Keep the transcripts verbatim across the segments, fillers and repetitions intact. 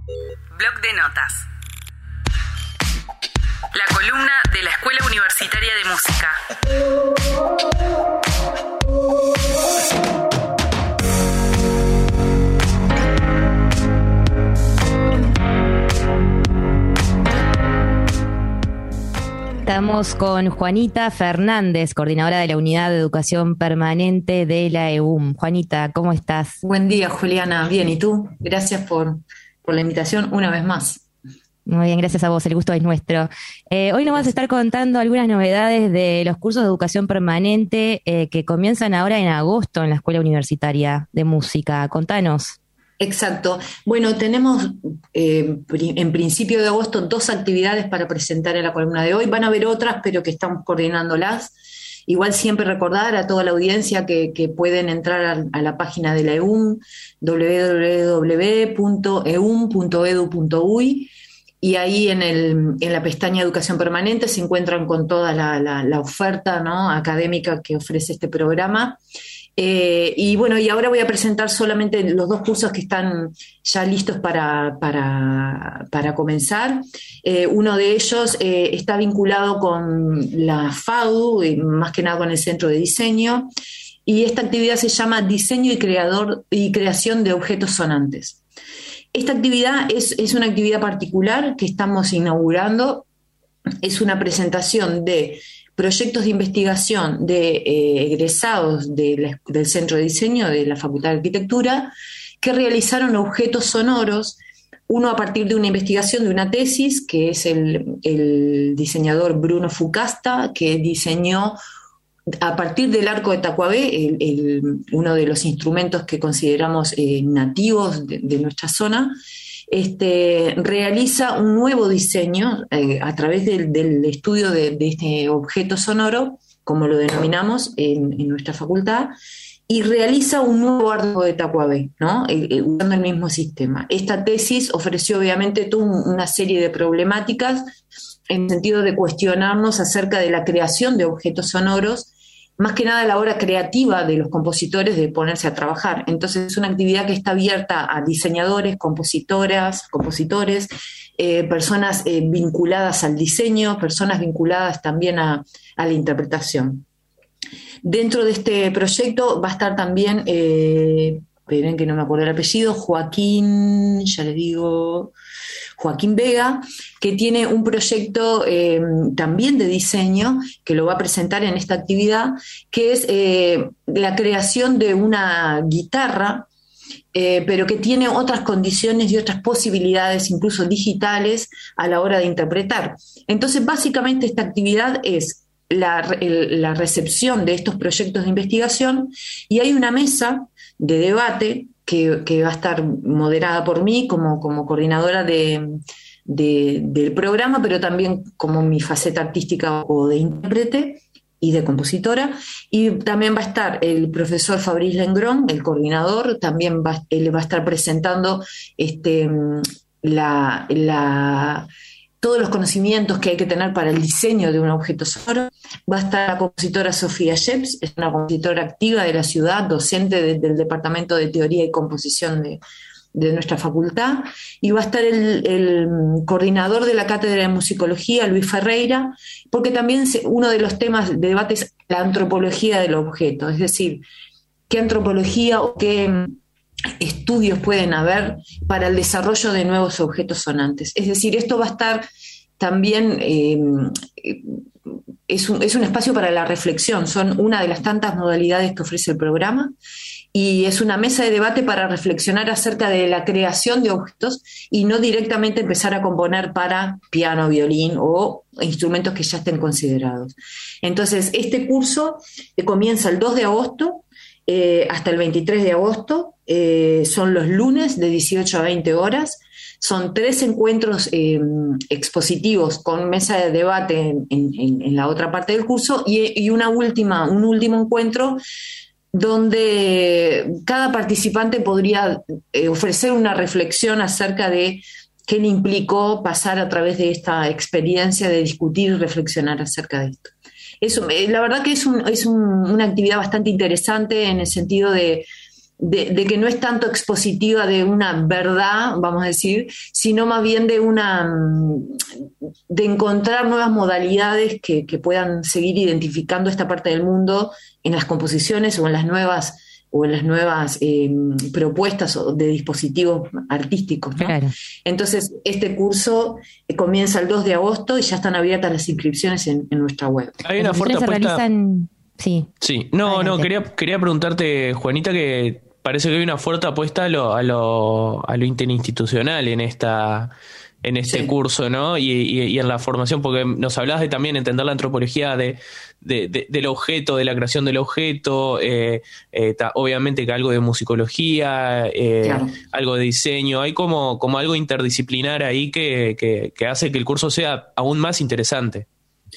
Bloc de notas. La columna de la Escuela Universitaria de Música. Estamos con Juanita Fernández, coordinadora de la Unidad de Educación Permanente de la E U M. Juanita, ¿cómo estás? Buen día, Juliana. Bien, ¿y tú? Gracias por, por la invitación una vez más. Muy bien, gracias a vos, el gusto es nuestro. Eh, hoy nos vas a estar contando algunas novedades de los cursos de educación permanente eh, que comienzan ahora en agosto en la Escuela Universitaria de Música. Contanos. Exacto. Bueno, tenemos eh, en principio de agosto dos actividades para presentar en la columna de hoy. Van a haber otras, pero que estamos coordinándolas. Igual siempre recordar a toda la audiencia que, que pueden entrar a, a la página de la E U M, doble u doble u doble u punto e u m punto e d u punto u y, y ahí en, el, en la pestaña Educación Permanente se encuentran con toda la, la, la oferta, ¿no?, académica que ofrece este programa. Eh, y bueno, y ahora voy a presentar solamente los dos cursos que están ya listos para, para, para comenzar. Eh, uno de ellos eh, está vinculado con la FADU, y más que nada con el Centro de Diseño, y esta actividad se llama Diseño y, creador, y Creación de Objetos Sonantes. Esta actividad es, es una actividad particular que estamos inaugurando. Es una presentación de proyectos de investigación de eh, egresados de la, del Centro de Diseño de la Facultad de Arquitectura que realizaron objetos sonoros, uno a partir de una investigación de una tesis, que es el, el diseñador Bruno Fucasta, que diseñó a partir del arco de tacuabé, el, el, uno de los instrumentos que consideramos eh, nativos de, de nuestra zona. Este, realiza un nuevo diseño eh, a través del, del estudio de, de este objeto sonoro, como lo denominamos en, en nuestra facultad, y realiza un nuevo arco de tacuabé, ¿no?, eh, eh, usando el mismo sistema. Esta tesis ofreció obviamente toda una serie de problemáticas en el sentido de cuestionarnos acerca de la creación de objetos sonoros, más que nada la hora creativa de los compositores de ponerse a trabajar. Entonces es una actividad que está abierta a diseñadores, compositoras, compositores, eh, personas eh, vinculadas al diseño, personas vinculadas también a, a la interpretación. Dentro de este proyecto va a estar también, eh, esperen que no me acuerdo el apellido, Joaquín, ya les digo... Joaquín Vega, que tiene un proyecto eh, también de diseño, que lo va a presentar en esta actividad, que es eh, la creación de una guitarra, eh, pero que tiene otras condiciones y otras posibilidades, incluso digitales, a la hora de interpretar. Entonces, básicamente esta actividad es la, el, la recepción de estos proyectos de investigación, y hay una mesa de debate Que, que va a estar moderada por mí como, como coordinadora de, de, del programa, pero también como mi faceta artística o de intérprete y de compositora. Y también va a estar el profesor Fabrice Lengrón, el coordinador, también va, él va a estar presentando este, la, la, todos los conocimientos que hay que tener para el diseño de un objeto sonoro. Va a estar la compositora Sofía Sheps, es una compositora activa de la ciudad, docente de, del Departamento de Teoría y Composición de, de nuestra facultad, y va a estar el, el coordinador de la Cátedra de Musicología, Luis Ferreira, porque también se, uno de los temas de debate es la antropología del objeto, es decir, qué antropología o qué estudios pueden haber para el desarrollo de nuevos objetos sonantes. Es decir, esto va a estar también... Eh, Es un, es un espacio para la reflexión, son una de las tantas modalidades que ofrece el programa, y es una mesa de debate para reflexionar acerca de la creación de objetos y no directamente empezar a componer para piano, violín o instrumentos que ya estén considerados. Entonces, este curso comienza el dos de agosto eh, hasta el veintitrés de agosto, eh, son los lunes de dieciocho a veinte horas. Son tres encuentros eh, expositivos con mesa de debate en, en, en la otra parte del curso y, y una última, un último encuentro donde cada participante podría eh, ofrecer una reflexión acerca de qué le implicó pasar a través de esta experiencia de discutir y reflexionar acerca de esto. Eso, la verdad que es, un, es un, una actividad bastante interesante en el sentido de de, de que no es tanto expositiva de una verdad, vamos a decir, sino más bien de una de encontrar nuevas modalidades que, que puedan seguir identificando esta parte del mundo en las composiciones o en las nuevas o en las nuevas eh, propuestas de dispositivos artísticos, ¿no? Claro. Entonces, este curso comienza el dos de agosto y ya están abiertas las inscripciones en, en nuestra web. Hay una Las fuerte inscripciones se apuesta. realizan... Sí. Sí, no, Adelante. no, quería, quería preguntarte, Juanita, que parece que hay una fuerte apuesta a lo, a lo, a lo interinstitucional en esta, en este Sí. curso, ¿no? Y, y, y en la formación, porque nos hablabas de también entender la antropología de, de, de- del objeto, de la creación del objeto, eh, eh, ta- obviamente que algo de musicología, eh, Claro. algo de diseño, hay como, como algo interdisciplinar ahí que, que, que hace que el curso sea aún más interesante.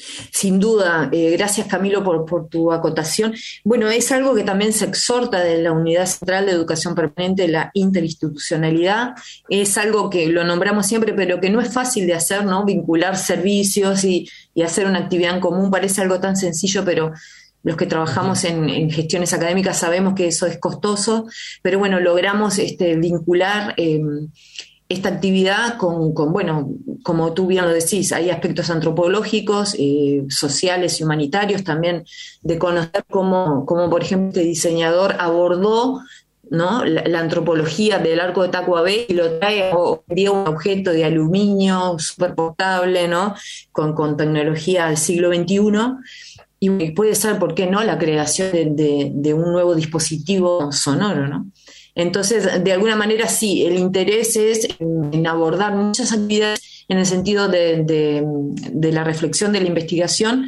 Sin duda, eh, gracias Camilo por, por tu acotación. Bueno, es algo que también se exhorta de la Unidad Central de Educación Permanente, la interinstitucionalidad. Es algo que lo nombramos siempre, pero que no es fácil de hacer, ¿no? Vincular servicios y, y hacer una actividad en común parece algo tan sencillo, pero los que trabajamos en, en gestiones académicas sabemos que eso es costoso, pero bueno, logramos este, vincular eh, esta actividad con, con, bueno, como tú bien lo decís, hay aspectos antropológicos, eh, sociales y humanitarios también, de conocer cómo, cómo, por ejemplo, este diseñador abordó, ¿no? la, la antropología del arco de Tacuabé y lo trae hoy en día un objeto de aluminio súper portable, ¿no? con, con tecnología del siglo veintiuno, y puede ser, ¿por qué no?, la creación de, de, de un nuevo dispositivo sonoro, ¿no? Entonces, de alguna manera sí, el interés es en, en abordar muchas actividades en el sentido de, de, de la reflexión, de la investigación,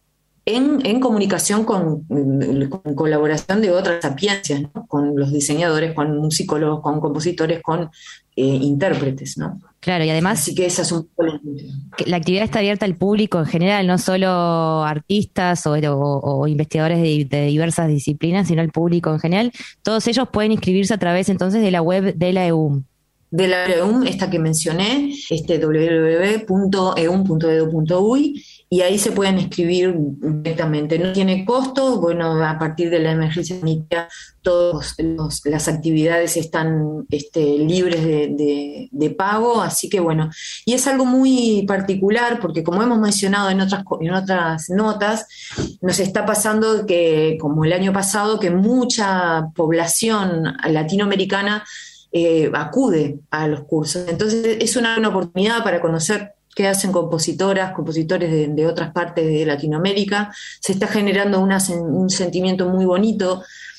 en, en comunicación con, con colaboración de otras sapiencias, ¿no? Con los diseñadores, con musicólogos, con compositores, con eh, intérpretes, ¿no? Claro, y además Así que esa es un poco la intención. que la actividad está abierta al público en general, no solo artistas o, o- o investigadores de, de diversas disciplinas, sino al público en general. Todos ellos pueden inscribirse a través entonces de la web de la E U M. De la E U M, esta que mencioné, este doble u doble u doble u punto e u m punto e d u punto u y, y ahí se pueden inscribir directamente. No tiene costo, bueno, a partir de la emergencia sanitaria todas las actividades están este, libres de, de, de pago, así que bueno, y es algo muy particular porque como hemos mencionado en otras, en otras notas, nos está pasando que, como el año pasado, que mucha población latinoamericana eh, acude a los cursos. Entonces es una buena oportunidad para conocer qué hacen compositoras, compositores de, de otras partes de Latinoamérica. Se está generando una, un sentimiento muy bonito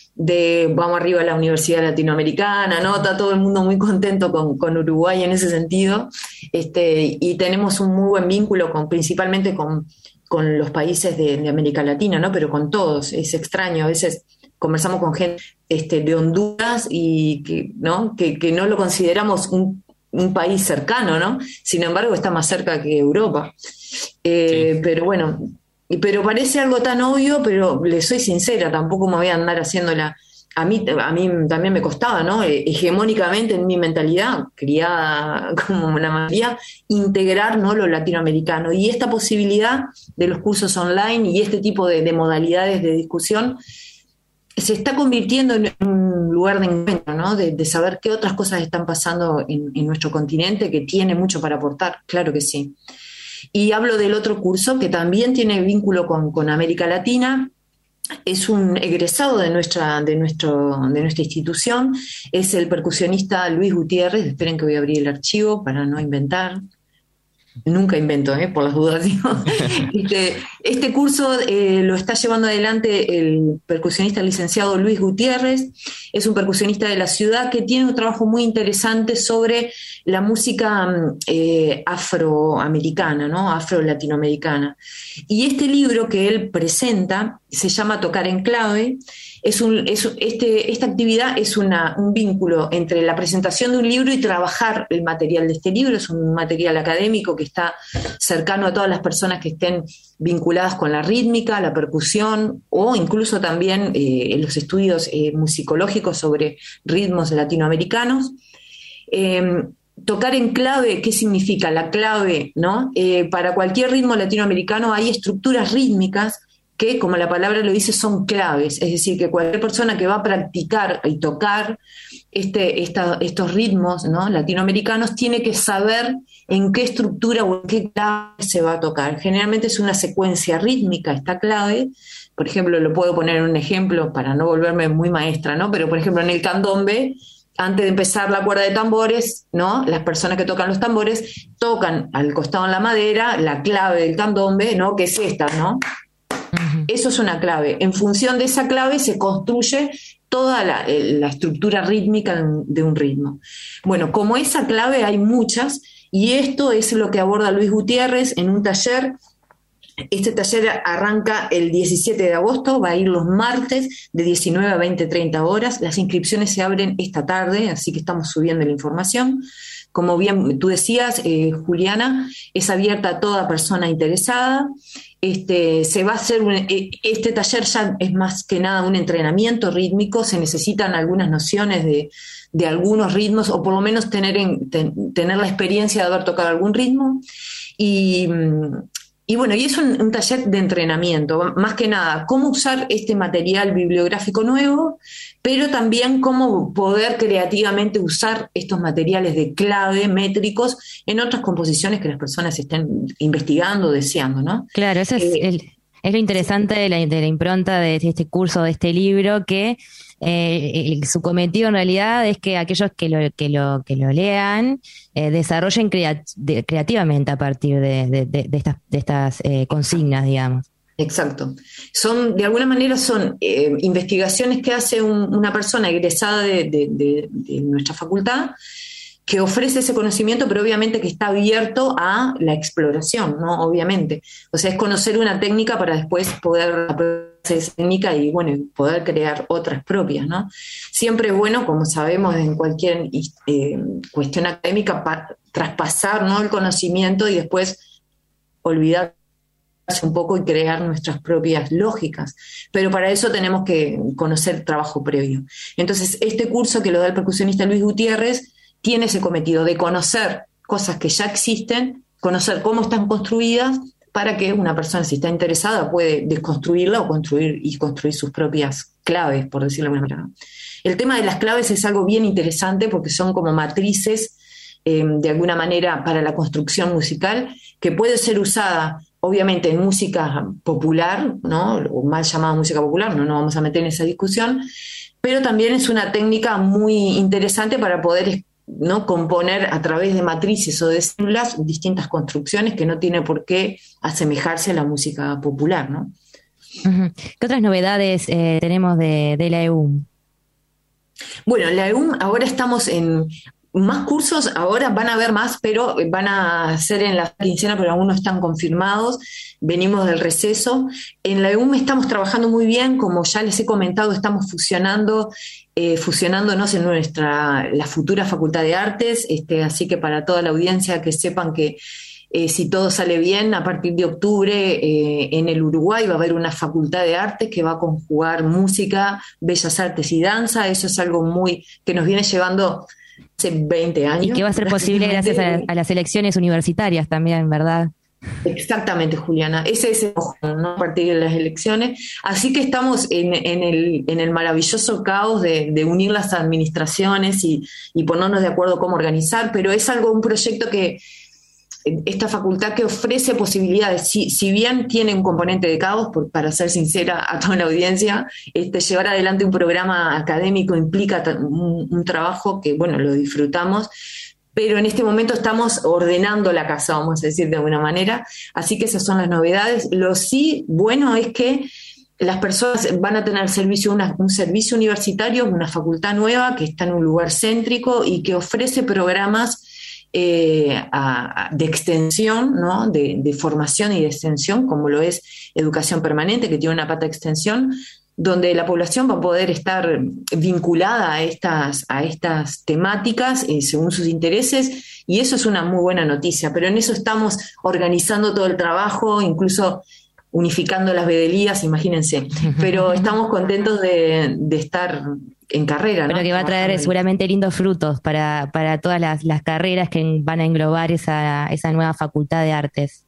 de vamos arriba a la Universidad Latinoamericana, ¿no? Está todo el mundo muy contento con, con Uruguay en ese sentido, este, y tenemos un muy buen vínculo con, principalmente con, con los países de, de América Latina, ¿no? Pero con todos, es extraño, a veces conversamos con gente este, de Honduras y que, ¿no? Que, que no lo consideramos un, un país cercano, ¿no? Sin embargo, está más cerca que Europa. Eh, sí. Pero bueno, pero parece algo tan obvio, pero le soy sincera, tampoco me voy a andar haciéndola. A mí, a mí también me costaba, ¿no? Hegemónicamente en mi mentalidad, criada como una mayoría, integrar, ¿no?, lo latinoamericano. Y esta posibilidad de los cursos online y este tipo de, de modalidades de discusión se está convirtiendo en un lugar de encuentro, ¿no? De, de saber qué otras cosas están pasando en, en nuestro continente, que tiene mucho para aportar, claro que sí. Y hablo del otro curso que también tiene vínculo con, con América Latina. Es un egresado de nuestra, de, nuestro, de nuestra institución, es el percusionista Luis Gutiérrez. Esperen que voy a abrir el archivo para no inventar. Nunca invento, ¿eh? Por las dudas, digo. Este, este curso eh, lo está llevando adelante el percusionista licenciado Luis Gutiérrez. Es un percusionista de la ciudad que tiene un trabajo muy interesante sobre la música eh, afroamericana, ¿no? Afro-latinoamericana. Y este libro que él presenta se llama Tocar en Clave. Es un, es, este, esta actividad es una, un vínculo entre la presentación de un libro y trabajar el material de este libro. Es un material académico que está cercano a todas las personas que estén vinculadas con la rítmica, la percusión o incluso también eh, en los estudios eh, musicológicos sobre ritmos latinoamericanos. Eh, tocar en clave, ¿qué significa? La clave, ¿no? Eh, para cualquier ritmo latinoamericano hay estructuras rítmicas que, como la palabra lo dice, son claves, es decir, que cualquier persona que va a practicar y tocar este, esta, estos ritmos, ¿no?, latinoamericanos tiene que saber en qué estructura o en qué clave se va a tocar. Generalmente es una secuencia rítmica esta clave. Por ejemplo, lo puedo poner en un ejemplo para no volverme muy maestra, ¿no? Pero, por ejemplo, en el candombe, antes de empezar la cuerda de tambores, ¿no?, las personas que tocan los tambores tocan al costado en la madera la clave del candombe, ¿no?, que es esta, ¿no? Eso es una clave. En función de esa clave se construye toda la, la estructura rítmica de un ritmo. Bueno, como esa clave hay muchas, y esto es lo que aborda Luis Gutiérrez en un taller. Este taller arranca el diecisiete de agosto, va a ir los martes de diecinueve a veinte, treinta horas. Las inscripciones se abren esta tarde, así que estamos subiendo la información. Como bien tú decías, eh, Juliana, es abierta a toda persona interesada. Este, se va a hacer un, este taller ya es más que nada un entrenamiento rítmico, se necesitan algunas nociones de, de algunos ritmos, o por lo menos tener, en, ten, tener la experiencia de haber tocado algún ritmo. Y, y bueno, y es un, un taller de entrenamiento, más que nada, cómo usar este material bibliográfico nuevo, pero también cómo poder creativamente usar estos materiales de clave métricos en otras composiciones que las personas estén investigando, deseando, ¿no? Claro, eso es, eh, el, es lo interesante de la, de la impronta de este curso, de este libro, que eh, el, su cometido en realidad es que aquellos que lo, que lo, que lo lean eh, desarrollen crea, de, creativamente a partir de, de, de, de estas, de estas eh, consignas, digamos. Exacto. Son, de alguna manera, son eh, investigaciones que hace un, una persona egresada de, de, de, de nuestra facultad, que ofrece ese conocimiento, pero obviamente que está abierto a la exploración, ¿no? Obviamente. O sea, es conocer una técnica para después poder aprender esa técnica y, bueno, poder crear otras propias, ¿no? Siempre es bueno, como sabemos en cualquier eh, cuestión académica, pa- traspasar, ¿no?, el conocimiento y después olvidar un poco y crear nuestras propias lógicas, pero para eso tenemos que conocer trabajo previo. Entonces, este curso que lo da el percusionista Luis Gutiérrez tiene ese cometido de conocer cosas que ya existen, conocer cómo están construidas, para que una persona, si está interesada, puede desconstruirla o construir y construir sus propias claves, por decirlo de alguna manera. El tema de las claves es algo bien interesante porque son como matrices, eh, de alguna manera, para la construcción musical, que puede ser usada obviamente en música popular, ¿no?, o mal llamada música popular, no nos vamos a meter en esa discusión, pero también es una técnica muy interesante para poder, ¿no?, componer a través de matrices o de células distintas construcciones que no tiene por qué asemejarse a la música popular, ¿no? Uh-huh. ¿Qué otras novedades eh, tenemos de, de la E U M? Bueno, la E U M ahora estamos en más cursos, ahora van a haber más, pero van a ser en la quincena, pero aún no están confirmados. Venimos del receso. En la E U M estamos trabajando muy bien, como ya les he comentado, estamos fusionando, eh, fusionándonos en nuestra, la futura Facultad de Artes, este, así que para toda la audiencia que sepan que eh, si todo sale bien, a partir de octubre eh, en el Uruguay va a haber una Facultad de Artes que va a conjugar música, bellas artes y danza. Eso es algo muy que nos viene llevando hace veinte años. Y que va a ser posible gracias a, a las elecciones universitarias también, ¿verdad? Exactamente, Juliana. Ese es el ojo, ¿no?, a partir de las elecciones. Así que estamos en, en, el, en el maravilloso caos de, de unir las administraciones y, y ponernos de acuerdo cómo organizar, pero es algo, un proyecto que esta facultad que ofrece posibilidades, si, si bien tiene un componente de caos, por, para ser sincera a toda la audiencia, este, llevar adelante un programa académico implica t- un, un trabajo que, bueno, lo disfrutamos, pero en este momento estamos ordenando la casa, vamos a decir de alguna manera, así que esas son las novedades. Lo sí bueno es que las personas van a tener servicio, una, un servicio universitario, una facultad nueva que está en un lugar céntrico y que ofrece programas Eh, a, a, de extensión, ¿no?, de, de formación y de extensión, como lo es educación permanente, que tiene una pata de extensión, donde la población va a poder estar vinculada a estas, a estas temáticas eh, según sus intereses, y eso es una muy buena noticia, pero en eso estamos organizando todo el trabajo, incluso unificando las bedelías, imagínense, pero estamos contentos de, de estar en carrera, ¿no? Pero que va a traer seguramente lindos frutos para, para todas las, las carreras que van a englobar esa, esa nueva Facultad de Artes.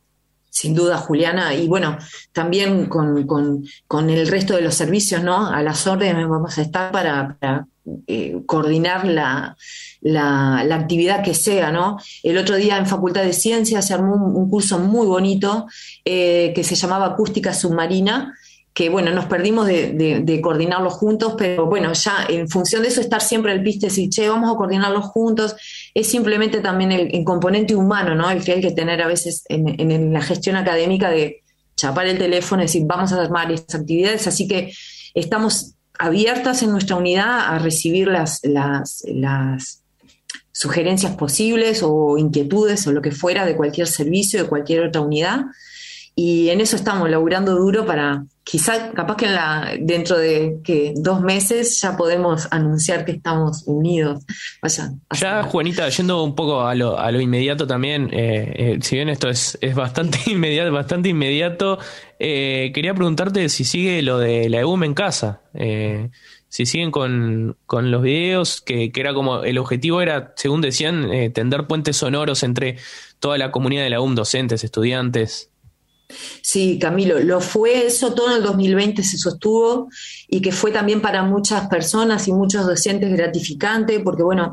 Sin duda, Juliana, y bueno, también con, con, con el resto de los servicios, ¿no? A las órdenes vamos a estar para, para eh, coordinar la, la, la actividad que sea, ¿no? El otro día en Facultad de Ciencias se armó un, un curso muy bonito eh, que se llamaba Acústica Submarina, que bueno, nos perdimos de, de, de coordinarlos juntos, pero bueno, ya en función de eso estar siempre al piste y decir, che, vamos a coordinarlos juntos, es simplemente también el, el componente humano, ¿no? El que hay que tener a veces en, en la gestión académica de chapar el teléfono y decir, vamos a armar estas actividades, así que estamos abiertas en nuestra unidad a recibir las, las, las sugerencias posibles o inquietudes o lo que fuera de cualquier servicio, de cualquier otra unidad, y en eso estamos laburando duro para, quizá, capaz que en la, dentro de que dos meses ya podemos anunciar que estamos unidos. Vaya, ya, Juanita, yendo un poco a lo, a lo inmediato también, eh, eh, si bien esto es, es bastante inmediato, bastante inmediato, eh, quería preguntarte si sigue lo de la E U M en casa, eh, si siguen con, con los videos, que, que era como, el objetivo era, según decían, eh, tender puentes sonoros entre toda la comunidad de la U M, docentes, estudiantes. Sí, Camilo, lo fue eso, todo en el dos mil veinte se sostuvo y que fue también para muchas personas y muchos docentes gratificante porque, bueno,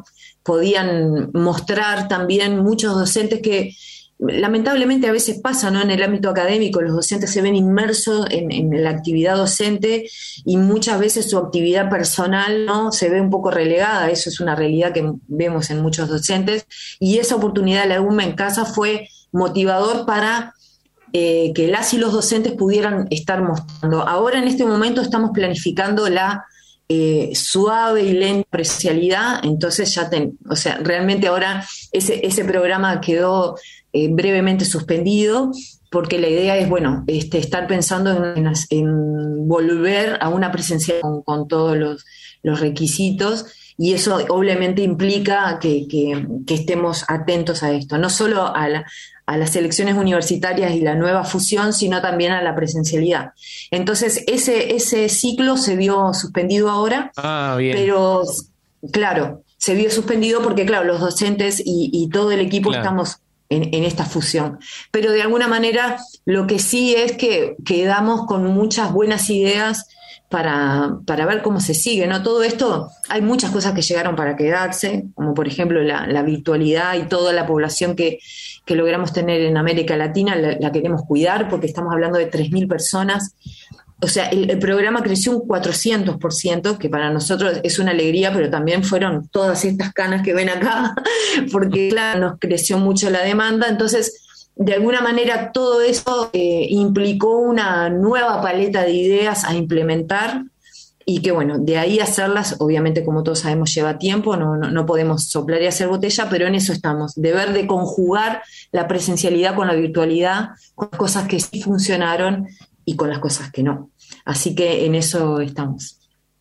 podían mostrar también muchos docentes que lamentablemente a veces pasa, ¿no? En el ámbito académico, los docentes se ven inmersos en, en la actividad docente y muchas veces su actividad personal, ¿no? Se ve un poco relegada, eso es una realidad que vemos en muchos docentes y esa oportunidad de la U M en casa fue motivador para Eh, que las y los docentes pudieran estar mostrando. Ahora en este momento estamos planificando la eh, suave y lenta presencialidad, entonces ya, ten, o sea, realmente ahora ese, ese programa quedó eh, brevemente suspendido porque la idea es, bueno, este, estar pensando en, en, en volver a una presencialidad con, con todos los, los requisitos y eso obviamente implica que, que, que estemos atentos a esto, no solo a la a las elecciones universitarias y la nueva fusión, sino también a la presencialidad. Entonces, ese, ese ciclo se vio suspendido ahora, ah, bien. Pero, claro, se vio suspendido porque, claro, los docentes y, y todo el equipo claro. estamos en, en esta fusión. Pero de alguna manera, lo que sí es que quedamos con muchas buenas ideas para, para ver cómo se sigue, ¿no? Todo esto, hay muchas cosas que llegaron para quedarse, como por ejemplo la, la virtualidad y toda la población que, que logramos tener en América Latina, la, la queremos cuidar porque estamos hablando de tres mil personas. O sea, el, el programa creció un cuatrocientos por ciento, que para nosotros es una alegría, pero también fueron todas estas canas que ven acá, porque claro, nos creció mucho la demanda, entonces de alguna manera todo eso eh, implicó una nueva paleta de ideas a implementar y que bueno, de ahí hacerlas, obviamente como todos sabemos lleva tiempo, no, no, no podemos soplar y hacer botella, pero en eso estamos, de ver de conjugar la presencialidad con la virtualidad, con las cosas que sí funcionaron y con las cosas que no. Así que en eso estamos.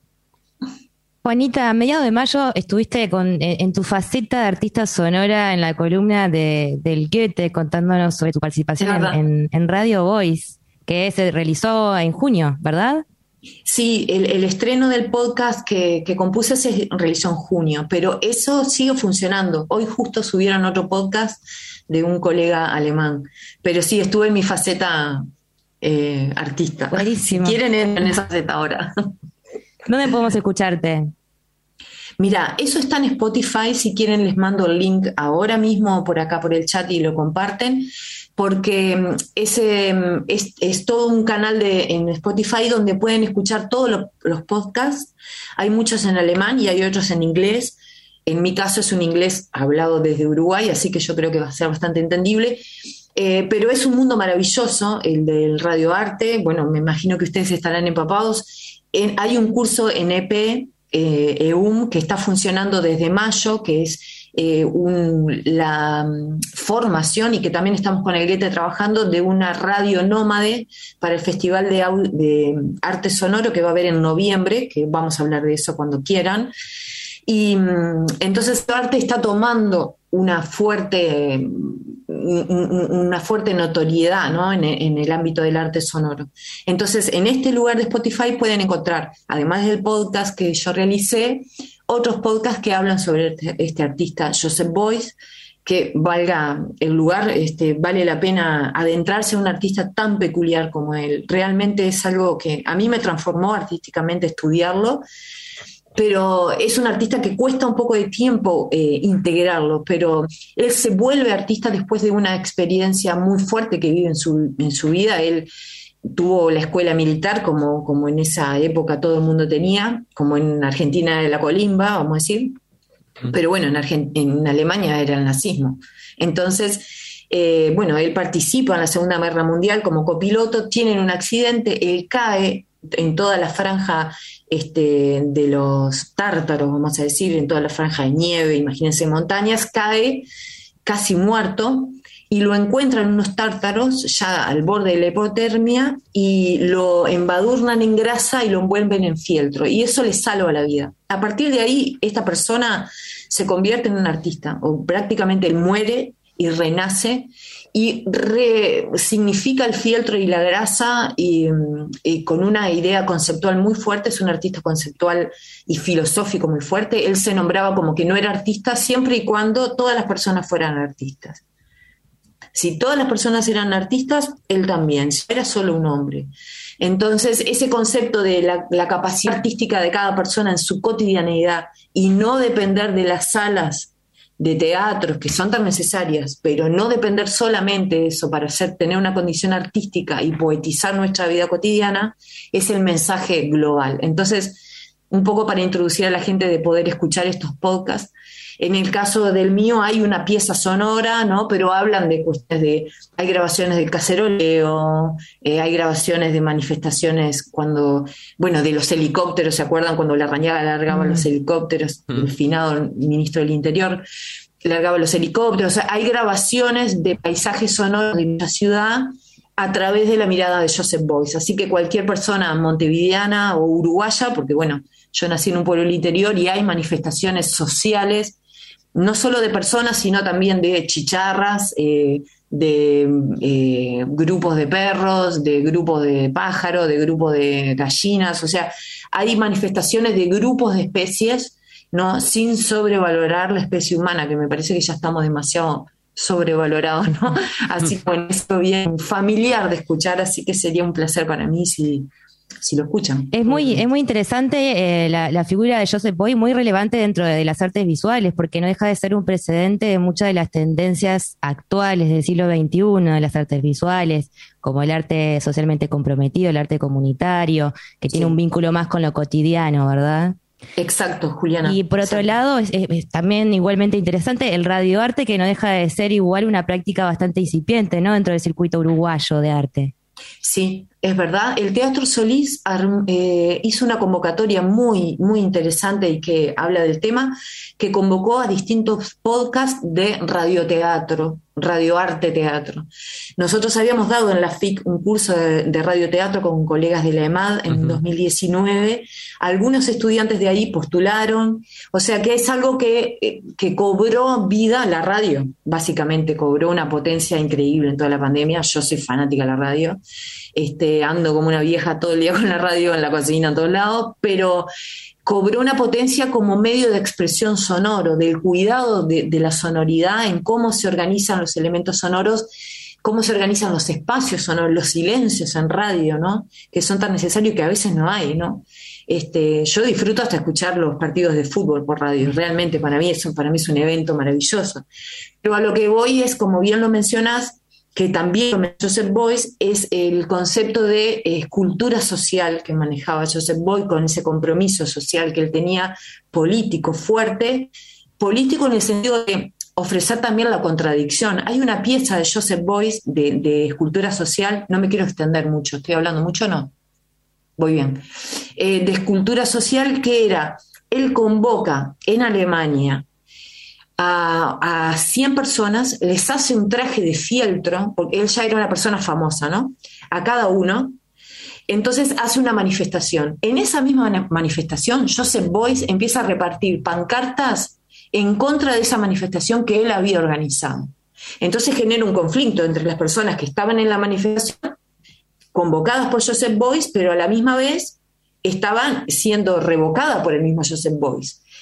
Juanita, a mediados de mayo estuviste con, en tu faceta de artista sonora en la columna de, del Goethe contándonos sobre tu participación en, en, en Radio Voice, que se realizó en junio, ¿verdad? Sí, el, el estreno del podcast que, que compuse se realizó en junio, pero eso sigue funcionando. Hoy justo subieron otro podcast de un colega alemán, pero sí, estuve en mi faceta eh, artista. Buenísimo. Si quieren, en esa faceta ahora. ¿Dónde podemos escucharte? Mira, eso está en Spotify, si quieren les mando el link ahora mismo por acá por el chat y lo comparten, porque ese es, es todo un canal de, en Spotify donde pueden escuchar todos los, los podcasts, hay muchos en alemán y hay otros en inglés, en mi caso es un inglés hablado desde Uruguay, así que yo creo que va a ser bastante entendible. Eh, pero es un mundo maravilloso, el del radioarte, bueno, me imagino que ustedes estarán empapados. En, hay un curso en E P, eh, E U M, que está funcionando desde mayo, que es eh, un, la um, formación, y que también estamos con el Goethe trabajando, de una radio nómade para el Festival de, de Arte Sonoro que va a haber en noviembre, que vamos a hablar de eso cuando quieran. Y um, entonces el arte está tomando una fuerte... una fuerte notoriedad, ¿no? en, en el ámbito del arte sonoro. Entonces, en este lugar de Spotify pueden encontrar, además del podcast que yo realicé, otros podcasts que hablan sobre este, este artista, Joseph Beuys, que valga el lugar, este, vale la pena adentrarse en un artista tan peculiar como él. Realmente es algo que a mí me transformó artísticamente estudiarlo, pero es un artista que cuesta un poco de tiempo eh, integrarlo, pero él se vuelve artista después de una experiencia muy fuerte que vive en su, en su vida. Él tuvo la escuela militar, como, como en esa época todo el mundo tenía, como en Argentina era la colimba, vamos a decir, pero bueno, en, Argent- en Alemania era el nazismo. Entonces, eh, bueno, él participa en la Segunda Guerra Mundial como copiloto, tienen un accidente, él cae en toda la franja este, de los tártaros, vamos a decir, en toda la franja de nieve, imagínense montañas, cae casi muerto y lo encuentran unos tártaros ya al borde de la hipotermia y lo embadurnan en grasa y lo envuelven en fieltro y eso le salva la vida. A partir de ahí esta persona se convierte en un artista o prácticamente él muere y renace y resignifica el fieltro y la grasa y, y con una idea conceptual muy fuerte. Es un artista conceptual y filosófico muy fuerte. Él se nombraba como que no era artista siempre y cuando todas las personas fueran artistas. Si todas las personas eran artistas, él también, si era solo un hombre. Entonces, ese concepto de la, la capacidad artística de cada persona en su cotidianeidad y no depender de las salas de teatros que son tan necesarias, pero no depender solamente de eso para hacer, tener una condición artística y poetizar nuestra vida cotidiana, es el mensaje global. Entonces, un poco para introducir a la gente de poder escuchar estos podcasts. En el caso del mío hay una pieza sonora, ¿no? Pero hablan de cuestiones de, hay grabaciones del caceroleo, eh, hay grabaciones de manifestaciones cuando, bueno, de los helicópteros, ¿se acuerdan cuando Larrañaga largaba mm. los helicópteros? Mm. El finado ministro del Interior largaba los helicópteros. O sea, hay grabaciones de paisajes sonoros de la ciudad a través de la mirada de Joseph Beuys. Así que cualquier persona montevideana o uruguaya, porque bueno, yo nací en un pueblo del interior y hay manifestaciones sociales, no solo de personas, sino también de chicharras, eh, de eh, grupos de perros, de grupos de pájaros, de grupos de gallinas. O sea, hay manifestaciones de grupos de especies, ¿no? Sin sobrevalorar la especie humana, que me parece que ya estamos demasiado sobrevalorados, ¿no? Así que bueno, eso bien familiar de escuchar, así que sería un placer para mí si... si lo escuchan. Es muy, es muy interesante eh, la, la figura de Joseph Beuys, muy relevante dentro de, de las artes visuales, porque no deja de ser un precedente de muchas de las tendencias actuales del siglo veintiuno, de las artes visuales, como el arte socialmente comprometido, el arte comunitario, que tiene sí. un vínculo más con lo cotidiano, ¿verdad? Exacto, Juliana. Y por otro Exacto. lado, es, es también igualmente interesante el radioarte, que no deja de ser igual una práctica bastante incipiente, ¿no? Dentro del circuito uruguayo de arte. Sí, es verdad. El Teatro Solís eh, hizo una convocatoria muy, muy interesante y que habla del tema, que convocó a distintos podcasts de radioteatro, radioarte teatro. Nosotros habíamos dado en la F I C un curso de, de radioteatro con colegas de la EMAD en uh-huh. dos mil diecinueve. Algunos estudiantes de ahí postularon. O sea que es algo que, que cobró vida la radio, básicamente cobró una potencia increíble en toda la pandemia. Yo soy fanática de la radio. Este, ando como una vieja todo el día con la radio en la cocina en todos lados, pero cobró una potencia como medio de expresión sonoro, del cuidado de, de la sonoridad, en cómo se organizan los elementos sonoros, cómo se organizan los espacios sonoros, los silencios en radio, ¿no? Que son tan necesarios que a veces no hay, ¿no? Este, yo disfruto hasta escuchar los partidos de fútbol por radio, realmente para mí, eso, para mí es un evento maravilloso. Pero a lo que voy es, como bien lo mencionás, que también Joseph Beuys, es el concepto de escultura social que manejaba Joseph Beuys, con ese compromiso social que él tenía, político, fuerte, político en el sentido de ofrecer también la contradicción. Hay una pieza de Joseph Beuys de, de escultura social, no me quiero extender mucho, estoy hablando mucho, ¿no? Voy bien. Eh, de escultura social que era, él convoca en Alemania A, a cien personas, les hace un traje de fieltro, porque él ya era una persona famosa, ¿no? A cada uno. Entonces hace una manifestación. En esa misma manifestación, Joseph Beuys empieza a repartir pancartas en contra de esa manifestación que él había organizado. Entonces genera un conflicto entre las personas que estaban en la manifestación, convocadas por Joseph Beuys, pero a la misma vez estaban siendo revocadas por el mismo Joseph Beuys.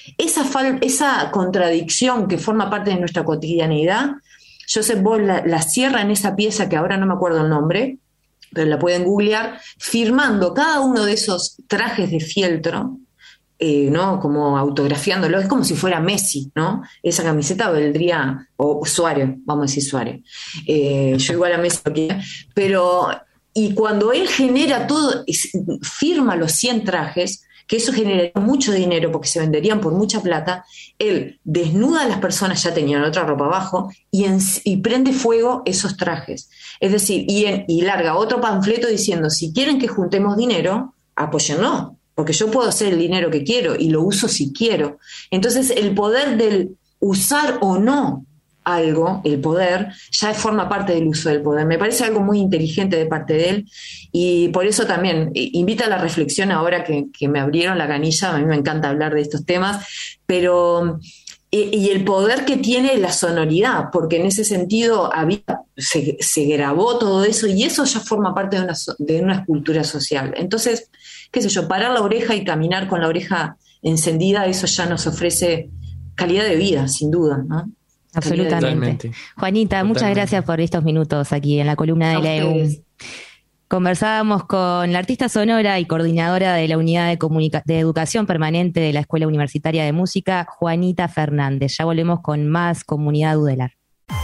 esa, fal- esa contradicción que forma parte de nuestra cotidianidad, Joseph Beuys la, la cierra en esa pieza que ahora no me acuerdo el nombre, pero la pueden googlear, firmando cada uno de esos trajes de fieltro, eh, ¿no? Como autografiándolo, es como si fuera Messi, ¿no? Esa camiseta valdría, o Suárez, vamos a decir Suárez. Eh, yo igual a Messi lo quiero, pero, y cuando él genera todo, firma los cien trajes, que eso generaría mucho dinero porque se venderían por mucha plata, él desnuda a las personas, ya tenían otra ropa abajo, y, en, y prende fuego esos trajes. Es decir, y, en, y larga otro panfleto diciendo, si quieren que juntemos dinero, apóyenlo, porque yo puedo hacer el dinero que quiero y lo uso si quiero. Entonces el poder del usar o no algo, el poder, ya forma parte del uso del poder. Me parece algo muy inteligente de parte de él y por eso también invita a la reflexión ahora que, que me abrieron la canilla. A mí me encanta hablar de estos temas, pero y, y el poder que tiene la sonoridad, porque en ese sentido había, se, se grabó todo eso y eso ya forma parte de una, de una escultura social. Entonces, qué sé yo, parar la oreja y caminar con la oreja encendida, eso ya nos ofrece calidad de vida, sin duda, ¿no? Absolutamente. Totalmente. Juanita, Totalmente. Muchas gracias por estos minutos aquí en la columna de A la E U M. ustedes. Conversábamos con la artista sonora y coordinadora de la Unidad de, Comunica- de Educación Permanente de la Escuela Universitaria de Música, Juanita Fernández. Ya volvemos con más Comunidad Udelar.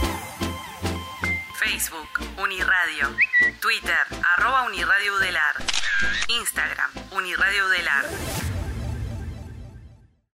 Facebook, Uniradio. Twitter, arroba Uniradio Udelar. Instagram, Uniradio Udelar.